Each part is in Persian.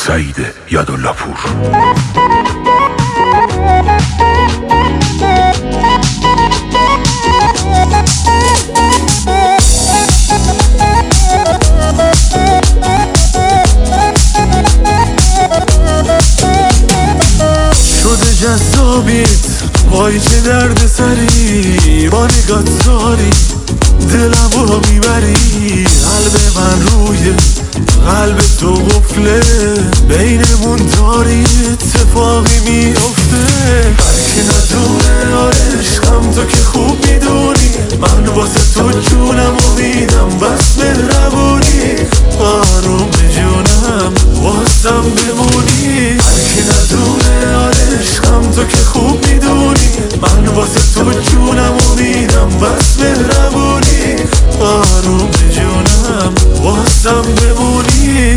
سعید یدالله پور. شده جذابیت وای چه درد سری، با نگات زاری دلم رو میبری. قلب من روی قلب تو قفله، بینمون داری اتفاقی میافته. هرکی ندونه عشقم تو که خوب میدونی، من واسه تو جونم و میدم بس مهربونی. آروم به جونم واسم بمونی. هرکی ندونه عشقم تو که خوب میدونی، من واسه تو جونم و میدم بس مهربونی. آروم به جونم واسم بمونی.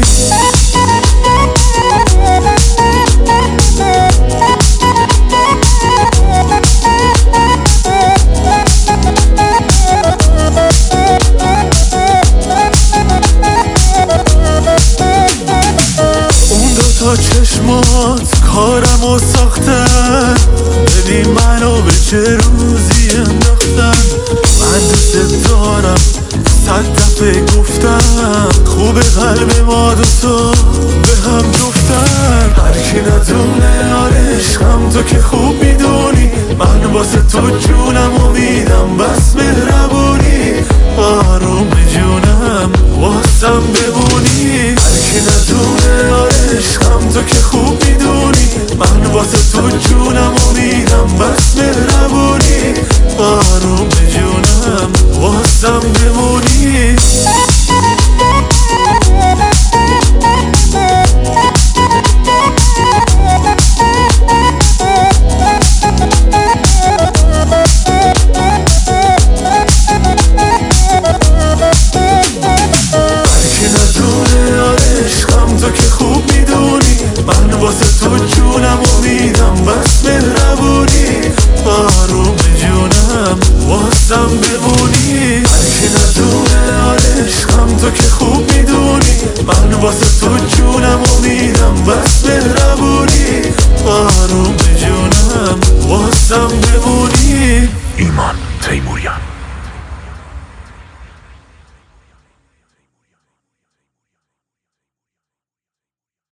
اون دوتا چشمات کارمو ساختن، ببین منو به چه روزی انداختن. من دوست دارم 100 دفعه گفتم، خوب قلب ما دوتا به هم جفتن. هرکی ندونه عشقم تو که خوب میدونی، من واسه تو جونم و میدم بس مهربونی. آروم به جونم واسم بمونی. هرکی ندونه عشقم تو که خوب میدونی، من واسه تو جونم و میدم بس مهربونی. آروم به جونم واسم بمونی. تو که خوب میدونی، من واسه تو جونم و میدم بس مهربونی. آروم به جونم واسم